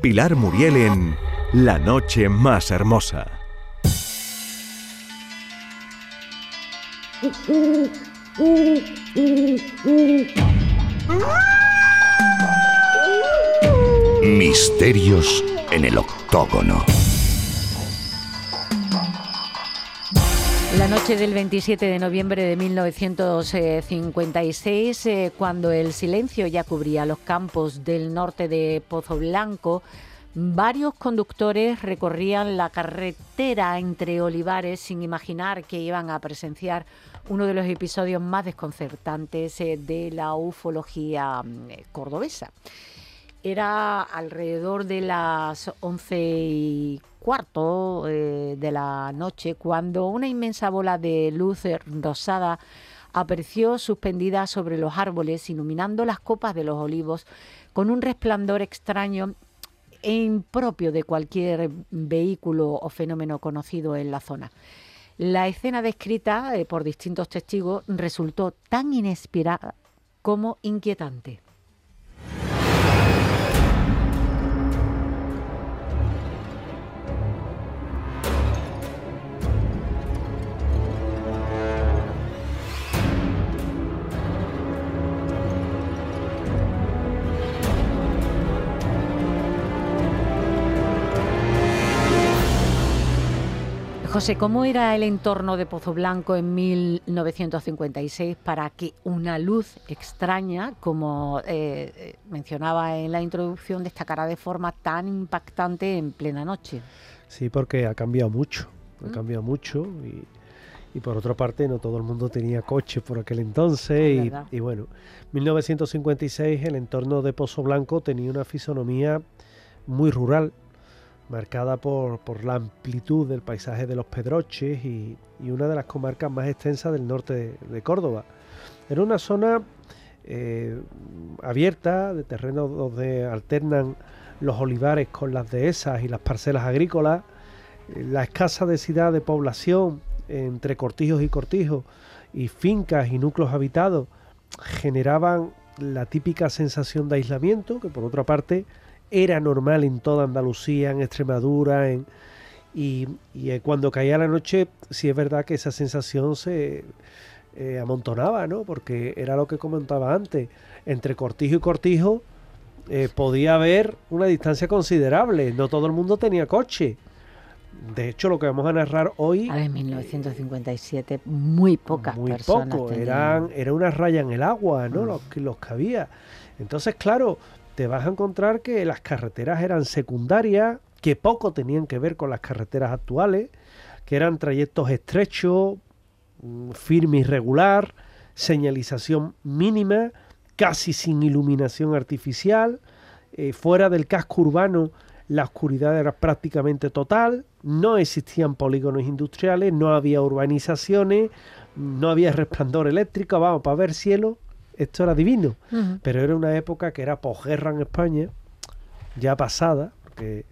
Pilar Muriel en La noche más hermosa. Misterios en el octógono. La noche del 27 de noviembre de 1956, cuando el silencio ya cubría los campos del norte de Pozoblanco, varios conductores recorrían la carretera entre olivares sin imaginar que iban a presenciar uno de los episodios más desconcertantes de la ufología cordobesa. Era alrededor de las 11:15 de la noche cuando una inmensa bola de luz rosada apareció suspendida sobre los árboles, iluminando las copas de los olivos con un resplandor extraño e impropio de cualquier vehículo o fenómeno conocido en la zona. La escena descrita por distintos testigos resultó tan inesperada como inquietante. José, ¿cómo era el entorno de Pozoblanco en 1956 para que una luz extraña, como mencionaba en la introducción, destacara de forma tan impactante en plena noche? Sí, porque ha cambiado mucho, y por otra parte no todo el mundo tenía coche por aquel entonces y bueno, 1956 el entorno de Pozoblanco tenía una fisonomía muy rural, marcada por la amplitud del paisaje de los Pedroches y una de las comarcas más extensas del norte de Córdoba. Era una zona abierta, de terrenos donde alternan los olivares con las dehesas y las parcelas agrícolas. La escasa densidad de población entre cortijos y fincas y núcleos habitados generaban la típica sensación de aislamiento, que por otra parte era normal en toda Andalucía, en Extremadura, y cuando caía la noche, sí es verdad que esa sensación se amontonaba, ¿no? Porque era lo que comentaba antes, entre cortijo y cortijo podía haber una distancia considerable, no todo el mundo tenía coche. De hecho, lo que vamos a narrar hoy... En 1957 muy pocas personas poco, era una raya en el agua, ¿no? Los que había. Entonces, claro, te vas a encontrar que las carreteras eran secundarias, que poco tenían que ver con las carreteras actuales, que eran trayectos estrechos, firme y regular, señalización mínima, casi sin iluminación artificial, fuera del casco urbano la oscuridad era prácticamente total, no existían polígonos industriales, no había urbanizaciones, no había resplandor eléctrico, vamos, para ver cielo, esto era divino. Pero era una época que era posguerra en España, ya pasada, porque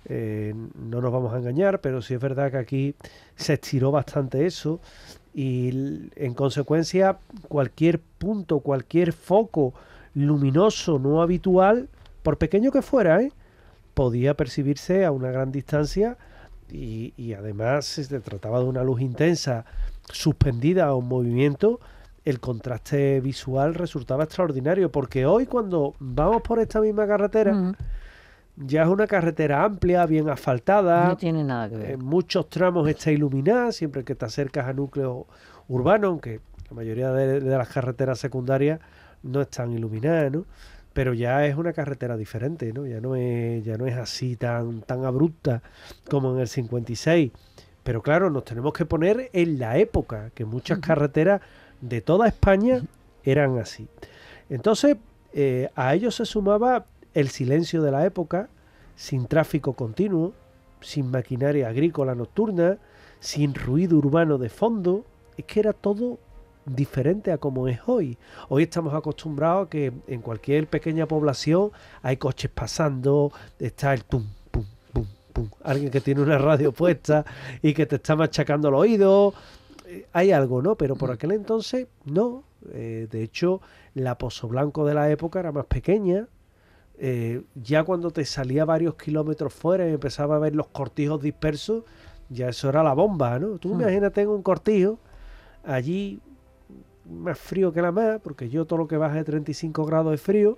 no nos vamos a engañar, pero sí es verdad que aquí se estiró bastante eso, y en consecuencia cualquier punto, cualquier foco luminoso no habitual, por pequeño que fuera, podía percibirse a una gran distancia, y además si se trataba de una luz intensa suspendida o en movimiento, el contraste visual resultaba extraordinario, porque hoy cuando vamos por esta misma carretera, ya es una carretera amplia, bien asfaltada, no tiene nada que ver. En muchos tramos está iluminada, siempre que te acercas a núcleos urbanos, aunque la mayoría de las carreteras secundarias no están iluminadas, ¿no? Pero ya es una carretera diferente, ¿no? Ya no es así tan abrupta como en el 56. Pero claro, nos tenemos que poner en la época, que muchas carreteras de toda España eran así. Entonces, a ello se sumaba el silencio de la época, sin tráfico continuo, sin maquinaria agrícola nocturna, sin ruido urbano de fondo. Es que era todo diferente a como es hoy. Hoy estamos acostumbrados a que en cualquier pequeña población hay coches pasando, está el tum, pum, pum, pum, alguien que tiene una radio puesta y que te está machacando el oído. Hay algo, ¿no? Pero por aquel entonces no. De hecho, la Pozoblanco de la época era más pequeña, ya cuando te salía varios kilómetros fuera y empezaba a ver los cortijos dispersos, ya eso era la bomba, ¿no? Tú imagínate en un cortijo, allí más frío que la mar, porque yo todo lo que baja de 35 grados es frío,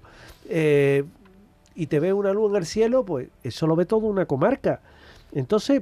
y te ve una luz en el cielo, pues eso lo ve toda una comarca. Entonces,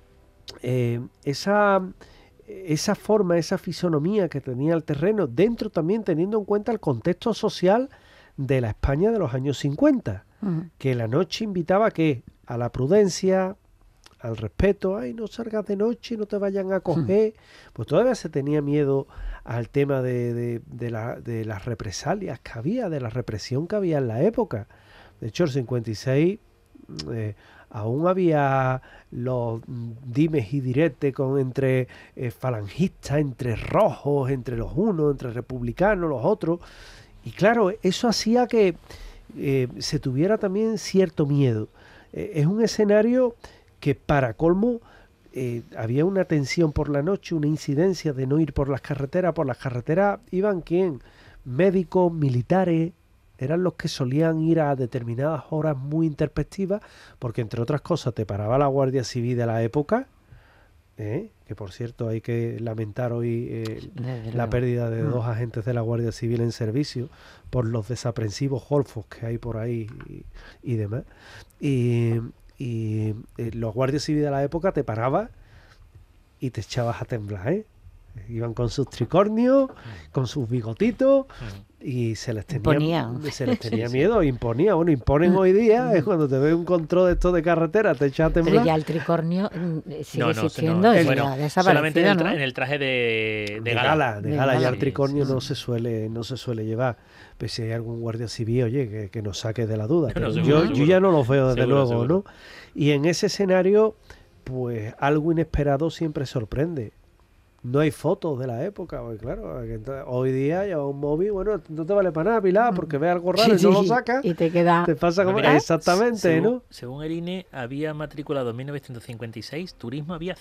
esa forma, esa fisonomía que tenía el terreno, dentro también teniendo en cuenta el contexto social de la España de los años 50, que la noche invitaba a la prudencia, al respeto, ay, no salgas de noche, no te vayan a coger, pues todavía se tenía miedo al tema de las represalias que había, de la represión que había en la época. De hecho, el 56 aún había los dimes y diretes entre falangistas, entre rojos, entre los unos, entre republicanos, los otros. Y claro, eso hacía que se tuviera también cierto miedo. Es un escenario que para colmo había una tensión por la noche, una incidencia de no ir por las carreteras. Por las carreteras iban ¿quién? Médicos, militares, eran los que solían ir a determinadas horas muy intempestivas, porque entre otras cosas te paraba la Guardia Civil de la época, que por cierto hay que lamentar hoy la pérdida de 2 agentes de la Guardia Civil en servicio por los desaprensivos golfos que hay por ahí y demás. Y los guardias civiles de la época te paraban y te echabas a temblar, Iban con sus tricornios, con sus bigotitos y se les tenía miedo, imponía. Bueno, imponen hoy día, cuando te ve un control de esto de carretera, te echas a temblar. Pero ya el tricornio sigue existiendo, bueno, solamente en el traje de gala. De gala, ya el tricornio no se suele llevar. Pues si hay algún guardia civil, oye, que nos saque de la duda. Pero yo ya no los veo, desde luego, seguro. ¿No? Y en ese escenario, pues algo inesperado siempre sorprende. No hay fotos de la época, porque claro, hoy día lleva un móvil, bueno, no te vale para nada, Pilar, porque ve algo raro y no lo sacas. Y te queda... Te pasa como... Exactamente, ¿no? Según el INE, había matriculado en 1956, turismo había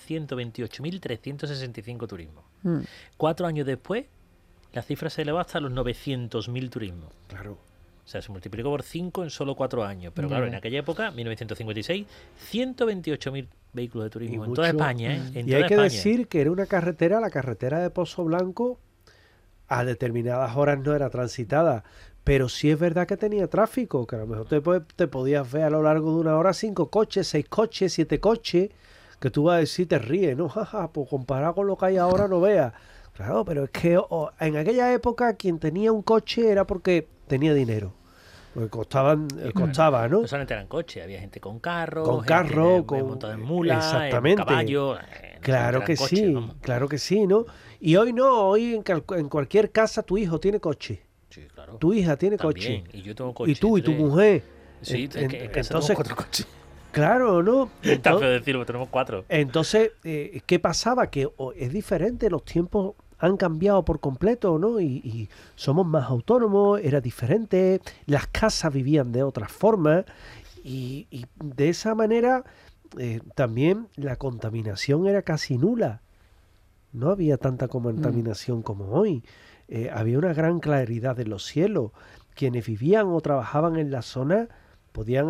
128.365 turismos. 4 años después, la cifra se elevó hasta los 900.000 turismos. Claro. O sea, se multiplicó por 5 en solo 4 años. Pero claro, en aquella época, 1956, 128.000 vehículos de turismo en toda España. Y hay que decir que era una carretera, la carretera de Pozo Blanco, a determinadas horas no era transitada. Pero sí es verdad que tenía tráfico, que a lo mejor te podías ver a lo largo de una hora 5 coches, 6 coches, 7 coches, que tú vas a decir, te ríes, ¿no? Jaja, pues comparado con lo que hay ahora no veas. Claro, pero es que en aquella época quien tenía un coche era porque tenía dinero. Porque costaba, ¿no? No solamente eran coches, había gente con carro, montada en mulas, exactamente, en caballo. Claro que coches, sí, vamos. Claro que sí, ¿no? Y hoy no, hoy en cualquier casa tu hijo tiene coche. Sí, claro. Tu hija tiene también, coche. Y yo tengo coche. Y tú y tu mujer. Sí, entonces, tengo 4 coches. Claro, ¿no? Está feo decirlo, tenemos 4. Entonces, ¿qué pasaba? Que es diferente, los tiempos han cambiado por completo, ¿no? Y somos más autónomos, era diferente, las casas vivían de otra forma y de esa manera también la contaminación era casi nula. No había tanta contaminación como hoy. Había una gran claridad en los cielos. Quienes vivían o trabajaban en la zona podían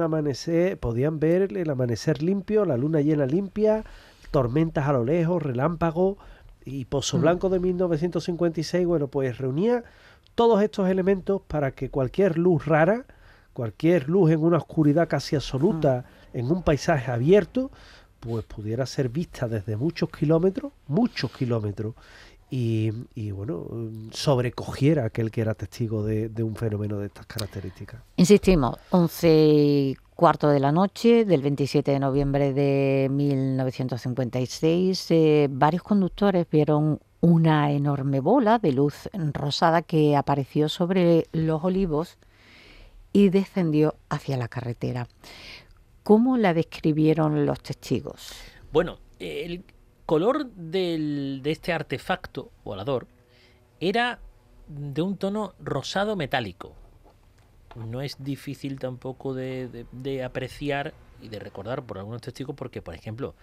ver el amanecer limpio, la luna llena limpia, tormentas a lo lejos, relámpagos. Y Pozo Blanco de 1956, bueno, pues reunía todos estos elementos para que cualquier luz rara, cualquier luz en una oscuridad casi absoluta, en un paisaje abierto, pues pudiera ser vista desde muchos kilómetros, y bueno, sobrecogiera a aquel que era testigo de un fenómeno de estas características. Insistimos, 11:15 de la noche del 27 de noviembre de 1956, varios conductores vieron una enorme bola de luz rosada que apareció sobre los olivos y descendió hacia la carretera. ¿Cómo la describieron los testigos? Bueno, el color de este artefacto volador era de un tono rosado metálico. No es difícil tampoco de apreciar y de recordar por algunos testigos porque, por ejemplo,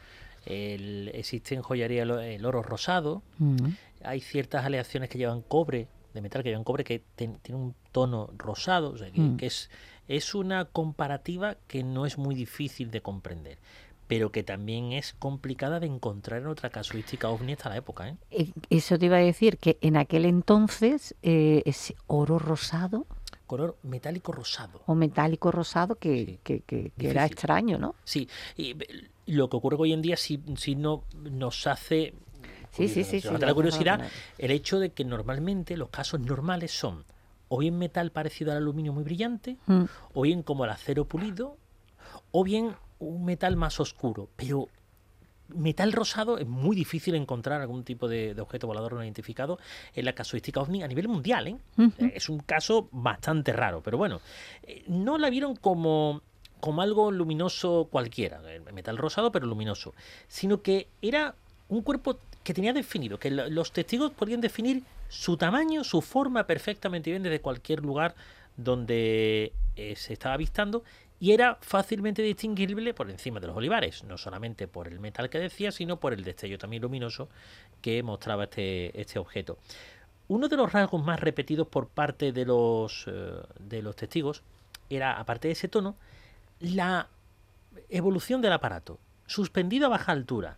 existe en joyería el oro rosado, hay ciertas aleaciones que llevan cobre de metal que había en cobre que tiene un tono rosado, o sea, que es una comparativa que no es muy difícil de comprender, pero que también es complicada de encontrar en otra casuística ovni hasta la época, ¿eh? Eso te iba a decir, que en aquel entonces ese oro rosado Color metálico rosado. o metálico rosado Sí. que era Difícil. extraño, ¿no? Sí, y lo que ocurre hoy en día sí no nos hace... Sí. nos levanta la curiosidad el hecho de que normalmente los casos normales son o bien metal parecido al aluminio muy brillante, o bien como el acero pulido, o bien un metal más oscuro, pero metal rosado es muy difícil encontrar algún tipo de objeto volador no identificado en la casuística ovni a nivel mundial, ¿eh? Es un caso bastante raro, pero bueno, no la vieron como algo luminoso cualquiera, metal rosado pero luminoso, sino que era un cuerpo que tenía definido, que los testigos podían definir su tamaño, su forma perfectamente bien desde cualquier lugar donde se estaba avistando, y era fácilmente distinguible por encima de los olivares, no solamente por el metal que decía, sino por el destello también luminoso que mostraba este objeto. Uno de los rasgos más repetidos por parte de los testigos era, aparte de ese tono, la evolución del aparato, suspendido a baja altura.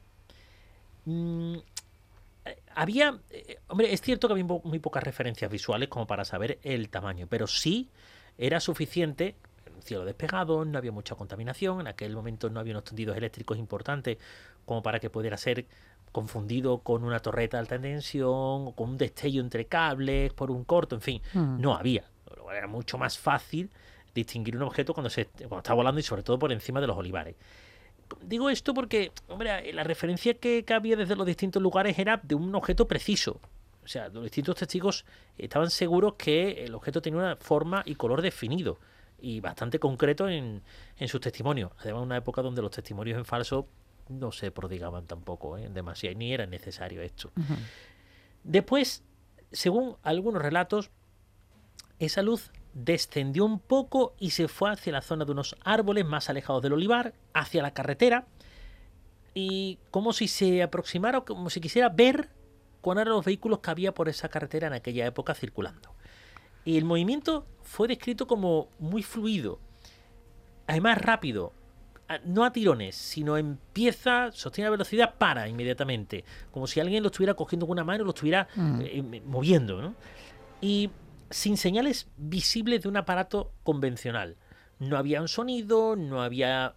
Había, hombre, es cierto que había muy pocas referencias visuales como para saber el tamaño, pero sí era suficiente. Cielo despegado, no había mucha contaminación, en aquel momento no había unos tendidos eléctricos importantes como para que pudiera ser confundido con una torreta de alta tensión o con un destello entre cables por un corto, en fin, no había. Era mucho más fácil distinguir un objeto cuando está volando, y sobre todo por encima de los olivares. Digo esto porque, hombre, la referencia que había desde los distintos lugares era de un objeto preciso. O sea, los distintos testigos estaban seguros que el objeto tenía una forma y color definido y bastante concreto en sus testimonios. Además, una época donde los testimonios en falso no se prodigaban tampoco, demasiado, ni era necesario esto. Después, según algunos relatos, esa luz descendió un poco y se fue hacia la zona de unos árboles más alejados del olivar, hacia la carretera, y como si se aproximara o como si quisiera ver cuáles eran los vehículos que había por esa carretera en aquella época circulando. Y el movimiento fue descrito como muy fluido, además rápido, no a tirones, sino empieza, sostiene la velocidad, para inmediatamente, como si alguien lo estuviera cogiendo con una mano y lo estuviera moviendo, ¿no? Y sin señales visibles de un aparato convencional. No había un sonido, no había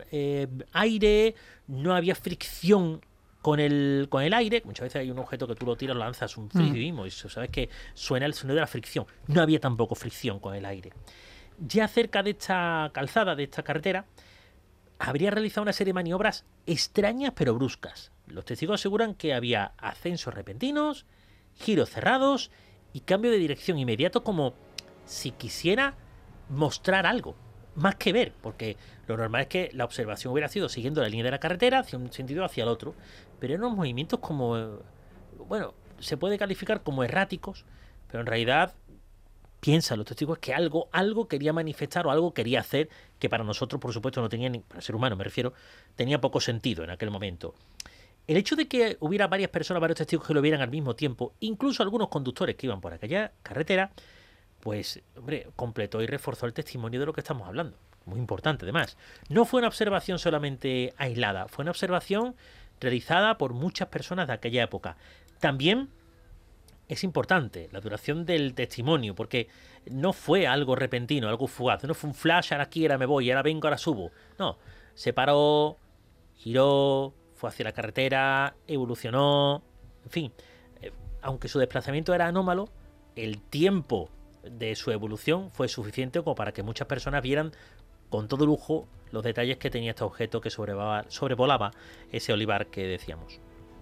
aire, no había fricción con el aire. Muchas veces hay un objeto que tú lo tiras, lo lanzas un frisbee y sabes que suena el sonido de la fricción. No había tampoco fricción con el aire. Ya cerca de esta calzada, de esta carretera, habría realizado una serie de maniobras extrañas pero bruscas. Los testigos aseguran que había ascensos repentinos, giros cerrados y cambio de dirección inmediato, como si quisiera mostrar algo, más que ver, porque lo normal es que la observación hubiera sido siguiendo la línea de la carretera hacia un sentido o hacia el otro, pero eran unos movimientos como, bueno, se puede calificar como erráticos, pero en realidad piensan los testigos que algo quería manifestar o algo quería hacer, que para nosotros, por supuesto, no tenía, para el ser humano me refiero, tenía poco sentido en aquel momento. El hecho de que hubiera varias personas, varios testigos que lo vieran al mismo tiempo, incluso algunos conductores que iban por aquella carretera, pues, hombre, completó y reforzó el testimonio de lo que estamos hablando. Muy importante, además. No fue una observación solamente aislada, fue una observación realizada por muchas personas de aquella época. También es importante la duración del testimonio, porque no fue algo repentino, algo fugaz. No fue un flash, ahora aquí, ahora me voy, ahora vengo, ahora subo. No, se paró, giró, fue hacia la carretera, evolucionó, en fin. Aunque su desplazamiento era anómalo, el tiempo de su evolución fue suficiente como para que muchas personas vieran con todo lujo los detalles que tenía este objeto que sobrevolaba ese olivar que decíamos.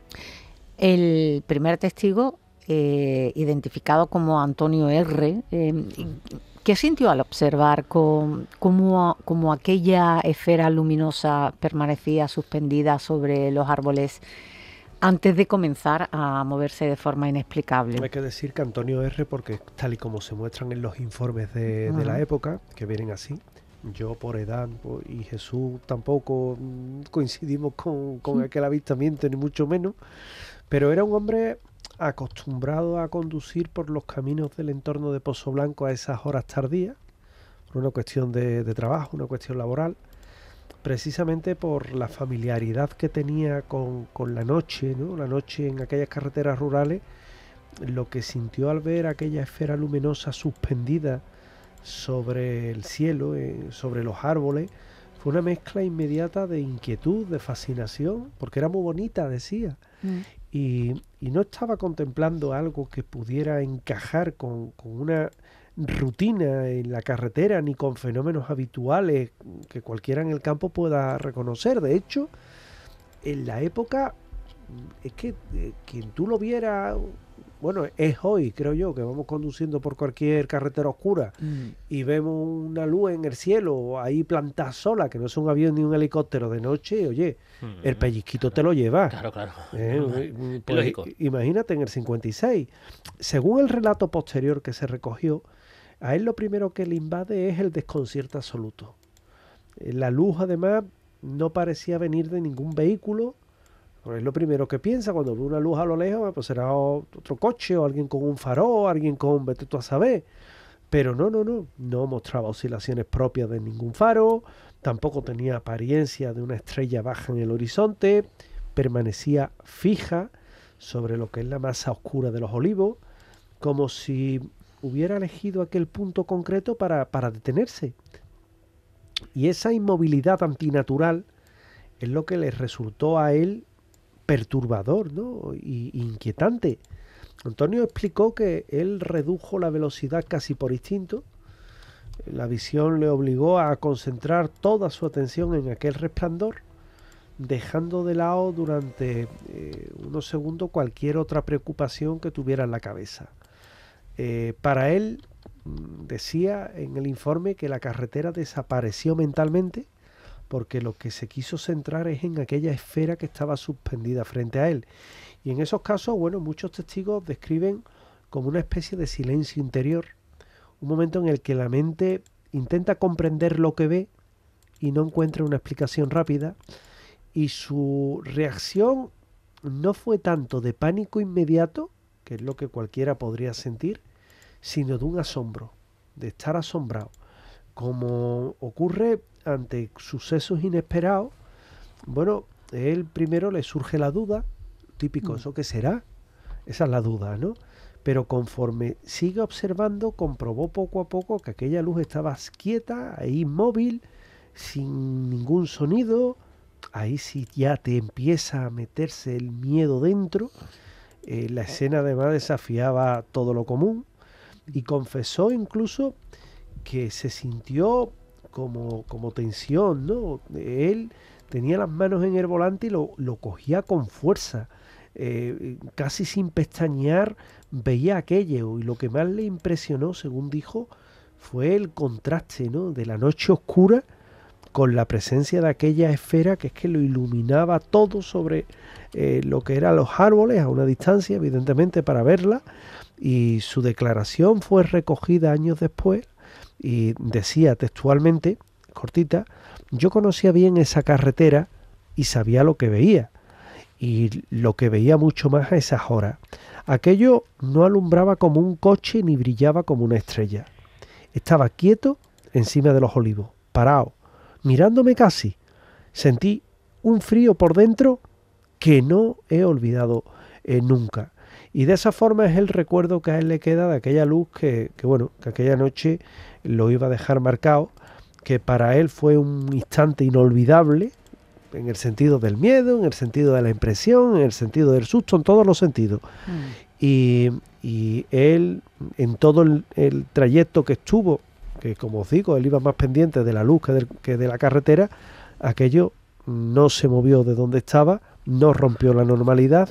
El primer testigo, identificado como Antonio R., ¿qué sintió al observar cómo aquella esfera luminosa permanecía suspendida sobre los árboles antes de comenzar a moverse de forma inexplicable? Hay que decir que Antonio R., porque tal y como se muestran en los informes de la época, que vienen así, yo por edad y Jesús tampoco coincidimos con aquel avistamiento, ni mucho menos, pero era un hombre acostumbrado a conducir por los caminos del entorno de Pozoblanco a esas horas tardías, por una cuestión de trabajo, una cuestión laboral, precisamente por la familiaridad que tenía con la noche, ¿no? La noche en aquellas carreteras rurales, lo que sintió al ver aquella esfera luminosa suspendida sobre el cielo, sobre los árboles, fue una mezcla inmediata de inquietud, de fascinación, porque era muy bonita, decía. Y no estaba contemplando algo que pudiera encajar con una rutina en la carretera, ni con fenómenos habituales que cualquiera en el campo pueda reconocer. De hecho, en la época, es que quien tú lo viera, bueno, es hoy, creo yo, que vamos conduciendo por cualquier carretera oscura y vemos una luz en el cielo ahí plantada sola, que no es un avión ni un helicóptero de noche, oye, el pellizquito te lo lleva. Claro. Pues, Lógico. Imagínate en el 56. Según el relato posterior que se recogió, a él lo primero que le invade es el desconcierto absoluto. La luz, además, no parecía venir de ningún vehículo. Pues es lo primero que piensa cuando ve una luz a lo lejos, pues será otro coche o alguien con un farol, alguien con vete tú a saber. Pero no mostraba oscilaciones propias de ningún faro, tampoco tenía apariencia de una estrella baja en el horizonte, permanecía fija sobre lo que es la masa oscura de los olivos, como si hubiera elegido aquel punto concreto para detenerse. Y esa inmovilidad antinatural es lo que le resultó a él perturbador, ¿no? Y inquietante. Antonio explicó que él redujo la velocidad casi por instinto. La visión le obligó a concentrar toda su atención en aquel resplandor, dejando de lado durante unos segundos cualquier otra preocupación que tuviera en la cabeza. Para él, decía en el informe que la carretera desapareció mentalmente, porque lo que se quiso centrar es en aquella esfera que estaba suspendida frente a él. Y en esos casos, bueno, muchos testigos describen como una especie de silencio interior, un momento en el que la mente intenta comprender lo que ve y no encuentra una explicación rápida, y su reacción no fue tanto de pánico inmediato, que es lo que cualquiera podría sentir, sino de un asombro, de estar asombrado, como ocurre ante sucesos inesperados. Bueno, él primero le surge la duda, típico, ¿eso qué será? Esa es la duda, ¿no? Pero conforme sigue observando, comprobó poco a poco que aquella luz estaba quieta, ahí inmóvil, sin ningún sonido. Ahí sí ya te empieza a meterse el miedo dentro. La escena además desafiaba todo lo común, y confesó incluso que se sintió como tensión, ¿no? Él tenía las manos en el volante y lo cogía con fuerza, casi sin pestañear veía aquello, y lo que más le impresionó, según dijo, fue el contraste, ¿no?, de la noche oscura con la presencia de aquella esfera que es que lo iluminaba todo sobre lo que eran los árboles a una distancia, evidentemente, para verla. Y su declaración fue recogida años después y decía textualmente, cortita: yo conocía bien esa carretera y sabía lo que veía, y lo que veía mucho más a esas horas. Aquello no alumbraba como un coche ni brillaba como una estrella. Estaba quieto encima de los olivos, parado, mirándome casi. Sentí un frío por dentro que no he olvidado nunca. Y de esa forma es el recuerdo que a él le queda de aquella luz que aquella noche lo iba a dejar marcado, que para él fue un instante inolvidable, en el sentido del miedo, en el sentido de la impresión, en el sentido del susto, en todos los sentidos. Y él, en todo el trayecto que estuvo, que como os digo, él iba más pendiente de la luz que de la carretera, aquello no se movió de donde estaba, no rompió la normalidad.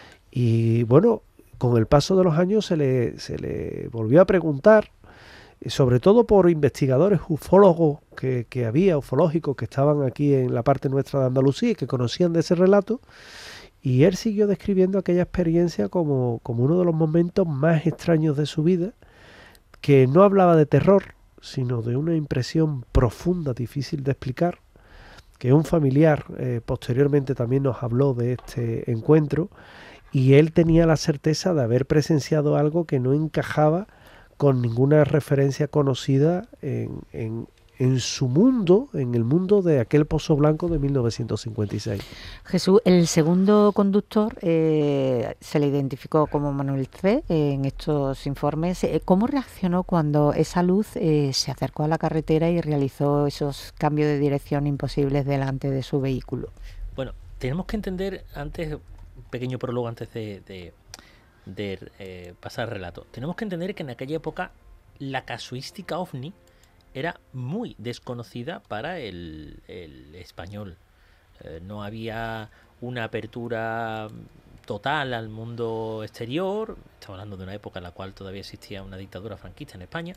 Y bueno, con el paso de los años se le volvió a preguntar, sobre todo por investigadores ufólogos que había, ufológicos, que estaban aquí en la parte nuestra de Andalucía y que conocían de ese relato, y él siguió describiendo aquella experiencia como uno de los momentos más extraños de su vida, que no hablaba de terror, sino de una impresión profunda, difícil de explicar, que un familiar posteriormente también nos habló de este encuentro, y él tenía la certeza de haber presenciado algo que no encajaba con ninguna referencia conocida en su mundo, en el mundo de aquel Pozo Blanco de 1956. Jesús, el segundo conductor se le identificó como Manuel C. En estos informes. ¿Cómo reaccionó cuando esa luz se acercó a la carretera y realizó esos cambios de dirección imposibles delante de su vehículo? Bueno, tenemos que entender antes, un pequeño prólogo antes de pasar al relato. Tenemos que entender que en aquella época la casuística ovni era muy desconocida para el español. No había una apertura total al mundo exterior. Estamos hablando de una época en la cual todavía existía una dictadura franquista en España.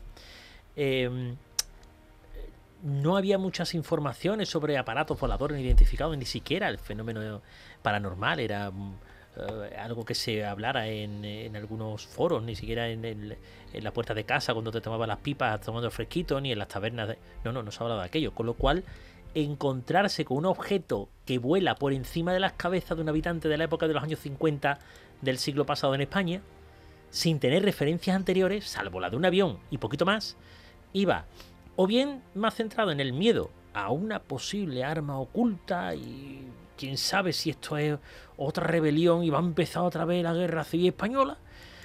No había muchas informaciones sobre aparatos voladores identificados, ni siquiera el fenómeno paranormal era algo que se hablara en algunos foros, ni siquiera en la puerta de casa cuando te tomabas las pipas tomando el fresquito, ni en las tabernas. No se hablaba de aquello. Con lo cual, encontrarse con un objeto que vuela por encima de las cabezas de un habitante de la época de los años 50 del siglo pasado en España, sin tener referencias anteriores, salvo la de un avión y poquito más, iba o bien más centrado en el miedo a una posible arma oculta y quién sabe si esto es otra rebelión y va a empezar otra vez la guerra civil española,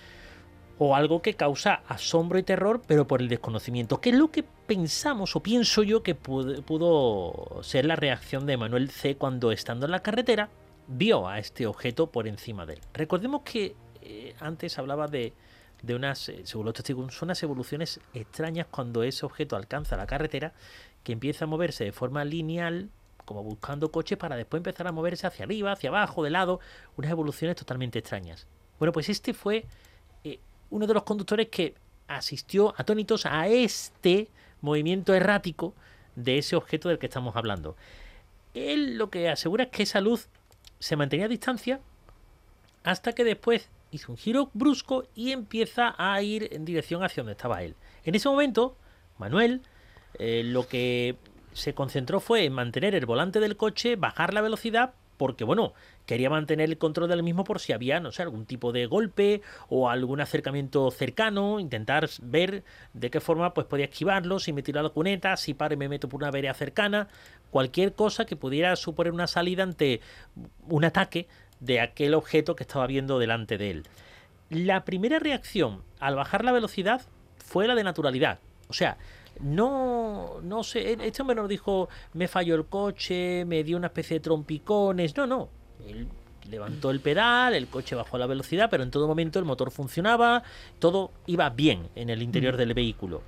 o algo que causa asombro y terror pero por el desconocimiento, que es lo que pensamos o pienso yo que pudo ser la reacción de Manuel C. cuando, estando en la carretera, vio a este objeto por encima de él. Recordemos que antes hablaba de unas, según los testigos, unas evoluciones extrañas cuando ese objeto alcanza la carretera, que empieza a moverse de forma lineal, como buscando coches, para después empezar a moverse hacia arriba, hacia abajo, de lado, unas evoluciones totalmente extrañas. Bueno, pues este fue uno de los conductores que asistió atónitos a este movimiento errático de ese objeto del que estamos hablando. Él lo que asegura es que esa luz se mantenía a distancia hasta que después hizo un giro brusco y empieza a ir en dirección hacia donde estaba él. En ese momento, Manuel lo que se concentró fue en mantener el volante del coche, bajar la velocidad, porque bueno, quería mantener el control del mismo por si había, no sé, algún tipo de golpe o algún acercamiento cercano, intentar ver de qué forma pues podía esquivarlo, si me tiro a la cuneta, si paro y me meto por una vereda cercana, cualquier cosa que pudiera suponer una salida ante un ataque de aquel objeto que estaba viendo delante de él. La primera reacción al bajar la velocidad fue la de naturalidad. O sea, no sé, este hombre nos dijo, me falló el coche, me dio una especie de trompicones. No. Él levantó el pedal, el coche bajó la velocidad, pero en todo momento el motor funcionaba, todo iba bien en el interior del vehículo.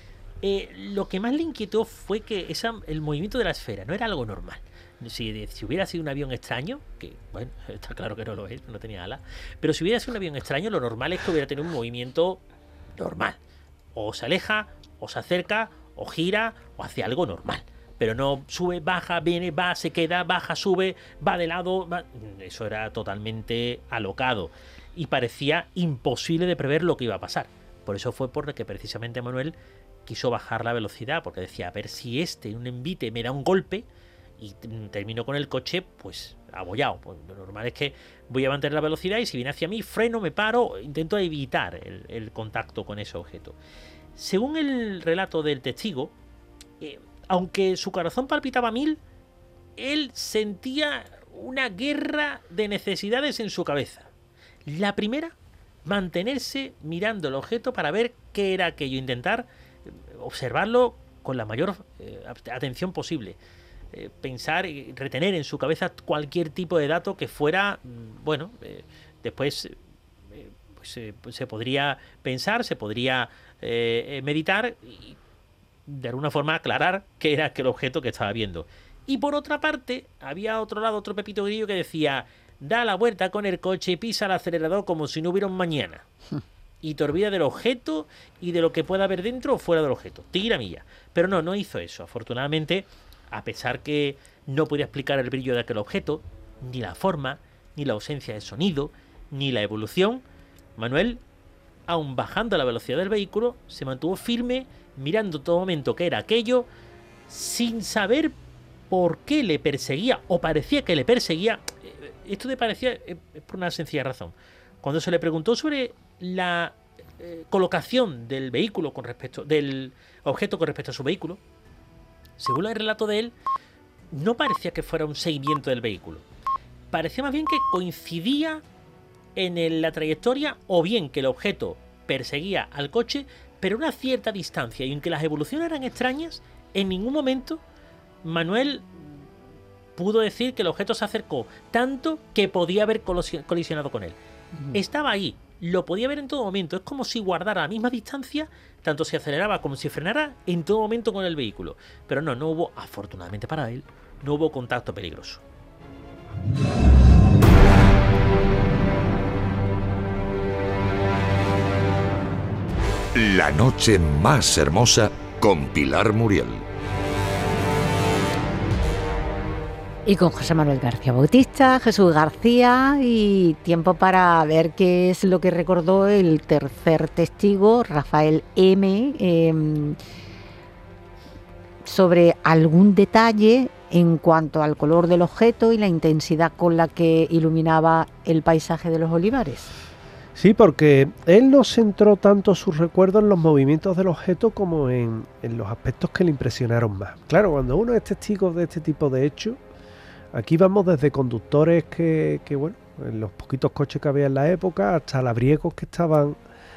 Lo que más le inquietó fue que el movimiento de la esfera no era algo normal. Si hubiera sido un avión extraño, que bueno, está claro que no lo es, no tenía alas, pero si hubiera sido un avión extraño, lo normal es que hubiera tenido un movimiento normal. O se aleja, o se acerca, o gira, o hace algo normal. Pero no sube, baja, viene, va, se queda, baja, sube, va de lado. Eso era totalmente alocado. Y parecía imposible de prever lo que iba a pasar. Por eso fue por lo que precisamente Manuel quiso bajar la velocidad, porque decía, a ver si un envite me da un golpe y termino con el coche pues abollado. Pues lo normal es que voy a mantener la velocidad y si viene hacia mí, freno, me paro, intento evitar el contacto con ese objeto. Según el relato del testigo, aunque su corazón palpitaba a 1000, él sentía una guerra de necesidades en su cabeza. La primera, mantenerse mirando el objeto para ver qué era aquello, intentar observarlo con la mayor atención posible. Pensar y retener en su cabeza cualquier tipo de dato que fuera, después se podría pensar, se podría meditar y de alguna forma aclarar qué era aquel objeto que estaba viendo. Y por otra parte, había otro lado, otro Pepito Grillo que decía, da la vuelta con el coche y pisa el acelerador como si no hubiera un mañana. Y te olvidas del objeto y de lo que pueda haber dentro o fuera del objeto. Tira milla. Pero no hizo eso. Afortunadamente, a pesar que no podía explicar el brillo de aquel objeto, ni la forma, ni la ausencia de sonido, ni la evolución, Manuel, aun bajando la velocidad del vehículo, se mantuvo firme, mirando todo momento qué era aquello, sin saber por qué le perseguía, o parecía que le perseguía. esto te parecía por una sencilla razón. Cuando se le preguntó sobre la colocación del vehículo del objeto con respecto a su vehículo, según el relato de él, no parecía que fuera un seguimiento del vehículo. Parecía más bien que coincidía en la trayectoria, o bien que el objeto perseguía al coche, pero a una cierta distancia. Y aunque las evoluciones eran extrañas, en ningún momento Manuel pudo decir que el objeto se acercó tanto que podía haber colisionado con él. Estaba ahí, lo podía ver en todo momento. Es como si guardara la misma distancia, tanto si aceleraba como si frenara, en todo momento con el vehículo. Pero no hubo, afortunadamente para él, no hubo contacto peligroso. La noche más hermosa con Pilar Muriel. Y con José Manuel García Bautista, Jesús García, y tiempo para ver qué es lo que recordó el tercer testigo, Rafael M., sobre algún detalle en cuanto al color del objeto y la intensidad con la que iluminaba el paisaje de los olivares. Sí, porque él no centró tanto sus recuerdos en los movimientos del objeto como en los aspectos que le impresionaron más. Claro, cuando uno es testigo de este tipo de hechos, aquí vamos desde conductores que bueno, en los poquitos coches que había en la época, hasta labriegos que estaban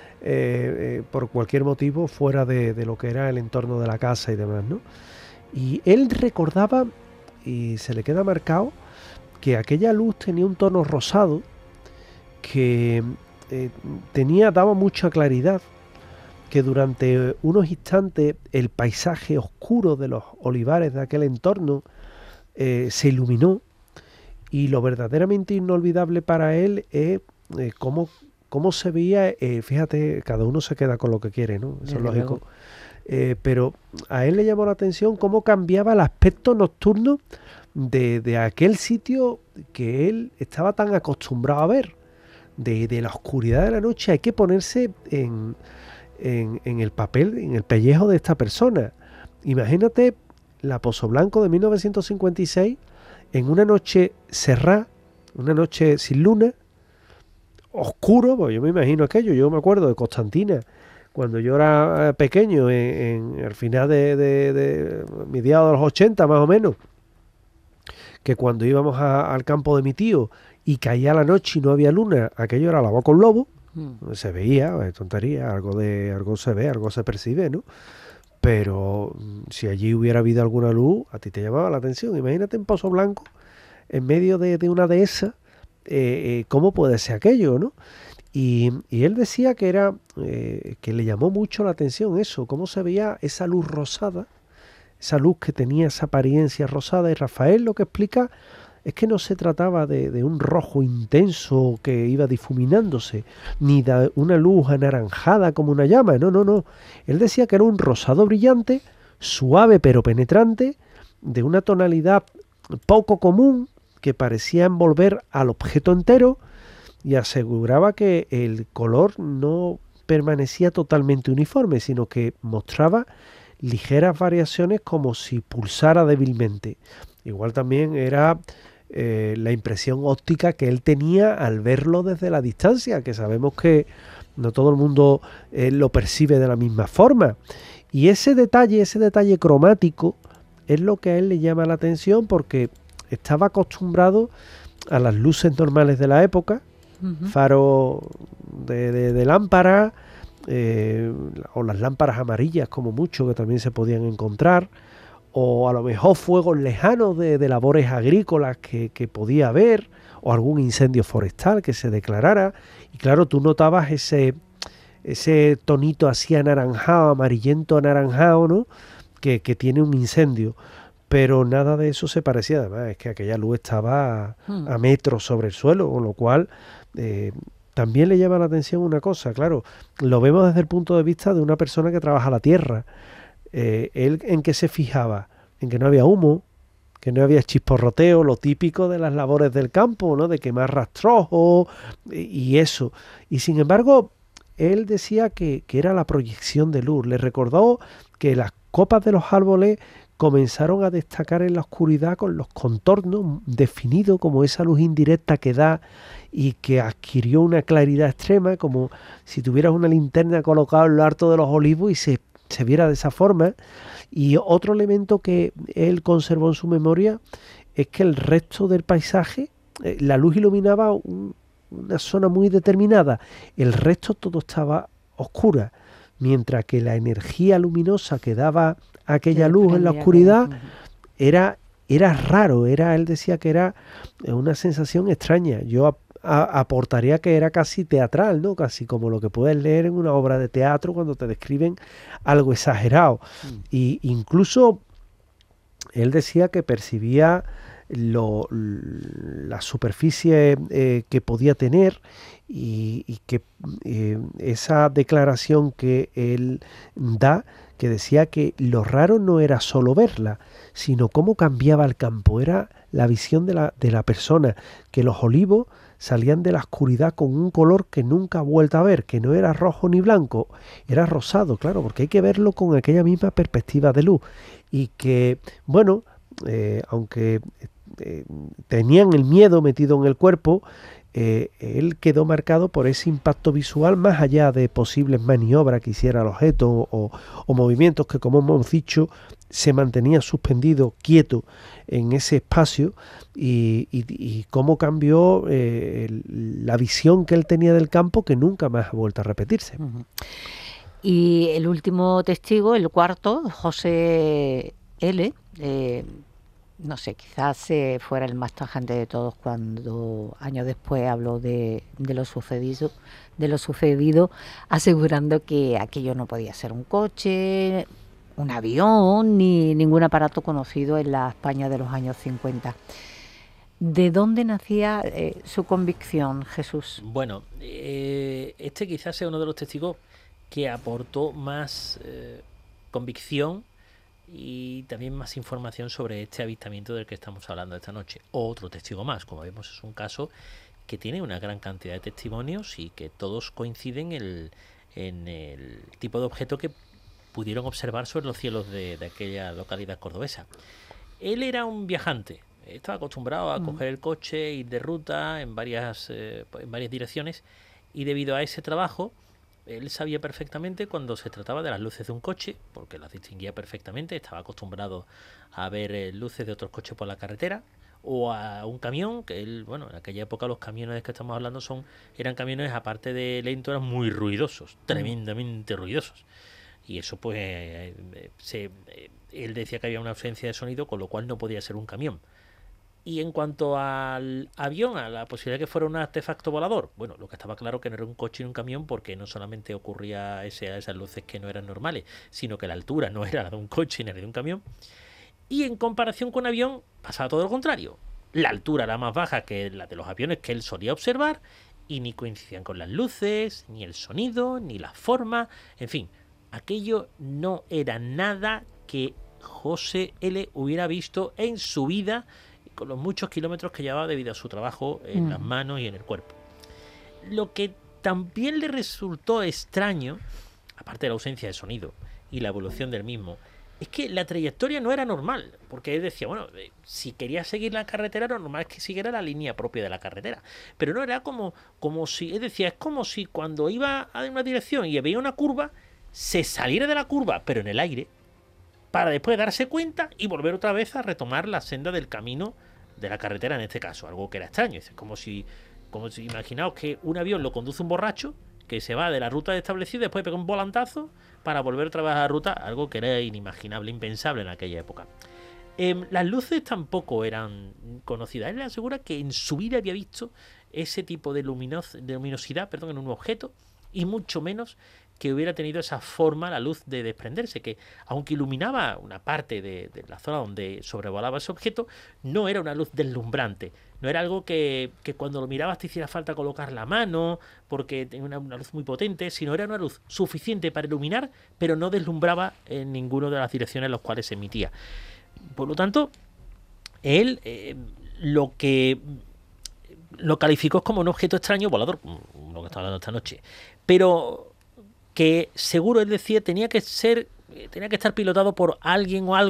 por cualquier motivo fuera de lo que era el entorno de la casa y demás, ¿no? Y él recordaba, y se le queda marcado, que aquella luz tenía un tono rosado que daba mucha claridad, que durante unos instantes el paisaje oscuro de los olivares de aquel entorno se iluminó, y lo verdaderamente inolvidable para él es cómo se veía, fíjate, cada uno se queda con lo que quiere, ¿no? Eso es lógico. Pero a él le llamó la atención cómo cambiaba el aspecto nocturno de aquel sitio que él estaba tan acostumbrado a ver. De la oscuridad de la noche hay que ponerse en el papel, en el pellejo de esta persona. Imagínate la Pozo Blanco de 1956 en una noche cerrada, una noche sin luna, oscuro, pues yo me imagino aquello. Yo me acuerdo de Constantina, cuando yo era pequeño, al final de mediados de los 80 más o menos, que cuando íbamos al campo de mi tío y caía la noche y no había luna, aquello era la boca con lobo, se veía, tontería, algo se ve, algo se percibe, ¿no? Pero si allí hubiera habido alguna luz, a ti te llamaba la atención. Imagínate en Pozo Blanco, en medio de una dehesa, cómo puede ser aquello, ¿no? Y él decía que que le llamó mucho la atención eso, cómo se veía esa luz rosada, esa luz que tenía esa apariencia rosada. Y Rafael lo que explica es que no se trataba de un rojo intenso que iba difuminándose, ni de una luz anaranjada como una llama, no. Él decía que era un rosado brillante, suave pero penetrante, de una tonalidad poco común, que parecía envolver al objeto entero, y aseguraba que el color no permanecía totalmente uniforme, sino que mostraba ligeras variaciones como si pulsara débilmente. Igual también era la impresión óptica que él tenía al verlo desde la distancia, que sabemos que no todo el mundo lo percibe de la misma forma. Y ese detalle cromático es lo que a él le llama la atención, porque estaba acostumbrado a las luces normales de la época, faros de lámpara, o las lámparas amarillas como mucho, que también se podían encontrar, o a lo mejor fuegos lejanos de labores agrícolas que podía haber, o algún incendio forestal que se declarara. Y claro, tú notabas ese tonito así anaranjado, amarillento anaranjado, ¿no? Que tiene un incendio. Pero nada de eso se parecía. Además, es que aquella luz estaba a metros sobre el suelo, con lo cual también le llama la atención una cosa. Claro, lo vemos desde el punto de vista de una persona que trabaja la tierra. Él, ¿en qué se fijaba? En que no había humo, que no había chisporroteo, lo típico de las labores del campo, ¿no? De quemar rastrojos y eso. Y sin embargo, él decía que era la proyección de luz. Le recordó que las copas de los árboles comenzaron a destacar en la oscuridad con los contornos definidos, como esa luz indirecta que da y que adquirió una claridad extrema, como si tuvieras una linterna colocada en lo alto de los olivos y se viera de esa forma. Y otro elemento que él conservó en su memoria es que el resto del paisaje, la luz iluminaba una zona muy determinada, el resto todo estaba oscura, mientras que la energía luminosa que daba aquella luz en la oscuridad era raro, él decía que era una sensación extraña. Yo aportaría que era casi teatral, ¿no? Casi como lo que puedes leer en una obra de teatro cuando te describen algo exagerado. Y incluso él decía que percibía la superficie que podía tener y que esa declaración que él da, que decía que lo raro no era solo verla, sino cómo cambiaba el campo, era la visión de la persona, que los olivos salían de la oscuridad con un color que nunca ha vuelto a ver, que no era rojo ni blanco, era rosado, claro, porque hay que verlo con aquella misma perspectiva de luz. Y que, bueno, aunque tenían el miedo metido en el cuerpo, él quedó marcado por ese impacto visual, más allá de posibles maniobras que hiciera el objeto o movimientos que, como hemos dicho, se mantenía suspendido, quieto en ese espacio, y cómo cambió la visión que él tenía del campo, que nunca más ha vuelto a repetirse. Y el último testigo, el cuarto, José L., no sé, quizás fuera el más tajante de todos cuando años después habló de lo sucedido, asegurando que aquello no podía ser un coche, un avión, ni ningún aparato conocido en la España de los años 50. ¿De dónde nacía su convicción, Jesús? Bueno, este quizás sea uno de los testigos que aportó más convicción y también más información sobre este avistamiento del que estamos hablando esta noche. Otro testigo más, como vemos, es un caso que tiene una gran cantidad de testimonios y que todos coinciden en el tipo de objeto que pudieron observar sobre los cielos de aquella localidad cordobesa. Él era un viajante, estaba acostumbrado a coger el coche, ir de ruta en varias direcciones, y debido a ese trabajo él sabía perfectamente cuando se trataba de las luces de un coche, porque las distinguía perfectamente, estaba acostumbrado a ver luces de otros coches por la carretera, o a un camión, que él, bueno, en aquella época los camiones de que estamos hablando eran camiones, aparte de lento, eran muy ruidosos, tremendamente ruidosos. Y eso pues él decía que había una ausencia de sonido, con lo cual no podía ser un camión. Y en cuanto al avión, a la posibilidad de que fuera un artefacto volador, bueno, lo que estaba claro que no era un coche ni un camión, porque no solamente ocurría esas luces que no eran normales, sino que la altura no era la de un coche ni la de un camión. Y en comparación con un avión, pasaba todo lo contrario. La altura era más baja que la de los aviones que él solía observar, y ni coincidían con las luces, ni el sonido, ni la forma, en fin, aquello no era nada que José L. hubiera visto en su vida, con los muchos kilómetros que llevaba debido a su trabajo en las manos y en el cuerpo. Lo que también le resultó extraño, aparte de la ausencia de sonido y la evolución del mismo, es que la trayectoria no era normal, porque él decía, bueno, si quería seguir la carretera, lo normal es que siguiera la línea propia de la carretera, pero no era como si, él decía, es como si cuando iba a una dirección y veía una curva, se saliera de la curva, pero en el aire, para después darse cuenta y volver otra vez a retomar la senda del camino de la carretera en este caso, algo que era extraño. Es como si imaginaos que un avión lo conduce un borracho que se va de la ruta establecida, después pega un volantazo para volver otra vez a la ruta, algo que era inimaginable, impensable en aquella época. Las luces tampoco eran conocidas. Él le asegura que en su vida había visto ese tipo de luminosidad en un objeto, y mucho menos que hubiera tenido esa forma la luz de desprenderse, que aunque iluminaba una parte de la zona donde sobrevolaba ese objeto, no era una luz deslumbrante, no era algo que cuando lo mirabas te hiciera falta colocar la mano porque tenía una luz muy potente, sino era una luz suficiente para iluminar, pero no deslumbraba en ninguna de las direcciones en las cuales se emitía. Por lo tanto, él lo calificó como un objeto extraño volador, lo que está hablando esta noche, pero que seguro, él decía, tenía que estar pilotado por alguien o algo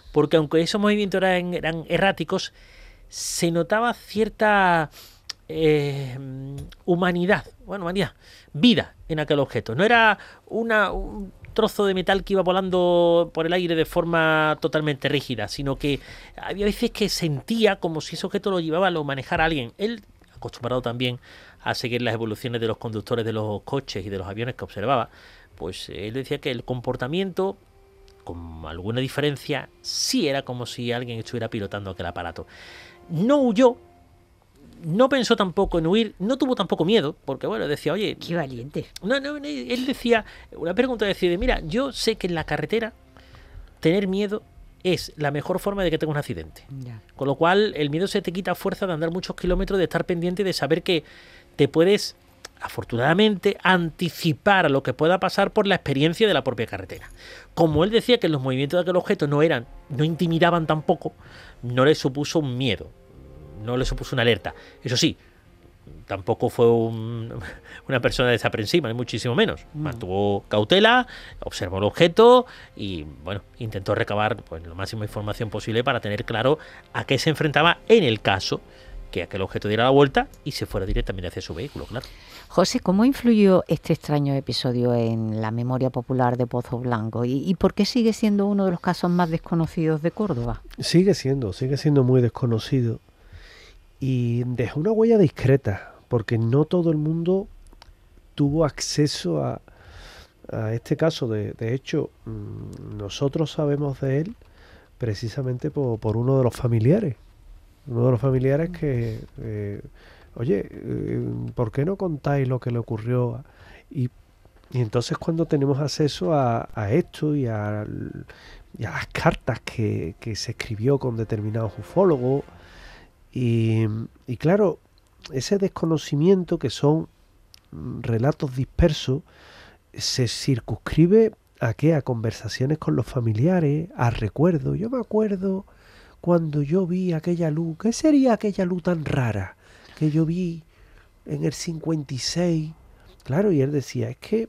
porque aunque esos movimientos eran erráticos, se notaba cierta humanidad, vida en aquel objeto. No era un trozo de metal que iba volando por el aire de forma totalmente rígida, sino que había veces que sentía como si ese objeto lo manejara alguien. Él, acostumbrado también a seguir las evoluciones de los conductores de los coches y de los aviones que observaba, pues él decía que el comportamiento, con alguna diferencia, sí era como si alguien estuviera pilotando aquel aparato. No huyó, no pensó tampoco en huir, no tuvo tampoco miedo, porque bueno, decía, oye... Qué valiente. No, él decía, una pregunta decía, mira, yo sé que en la carretera tener miedo es la mejor forma de que tenga un accidente. Ya. Con lo cual, el miedo se te quita fuerza de andar muchos kilómetros, de estar pendiente, de saber que te puedes, afortunadamente, anticipar a lo que pueda pasar por la experiencia de la propia carretera. Como él decía que los movimientos de aquel objeto no intimidaban tampoco, no le supuso un miedo, no le supuso una alerta. Eso sí, tampoco fue una persona desaprensiva, ni muchísimo menos. Mantuvo cautela, observó el objeto y bueno, intentó recabar pues la máxima información posible para tener claro a qué se enfrentaba en el caso que aquel objeto diera la vuelta y se fuera directamente hacia su vehículo, claro. José, ¿cómo influyó este extraño episodio en la memoria popular de Pozo Blanco? ¿Y por qué sigue siendo uno de los casos más desconocidos de Córdoba? Sigue siendo muy desconocido y deja una huella discreta, porque no todo el mundo tuvo acceso a este caso. De hecho, nosotros sabemos de él precisamente por uno de los familiares. Uno de los familiares que, ¿por qué no contáis lo que le ocurrió? Y entonces cuando tenemos acceso a esto y a las cartas que se escribió con determinados ufólogos, y claro, ese desconocimiento, que son relatos dispersos, se circunscribe ¿a qué? A conversaciones con los familiares, a recuerdos. Yo me acuerdo cuando yo vi aquella luz. ¿Qué sería aquella luz tan rara que yo vi en el 56? Claro, y él decía, es que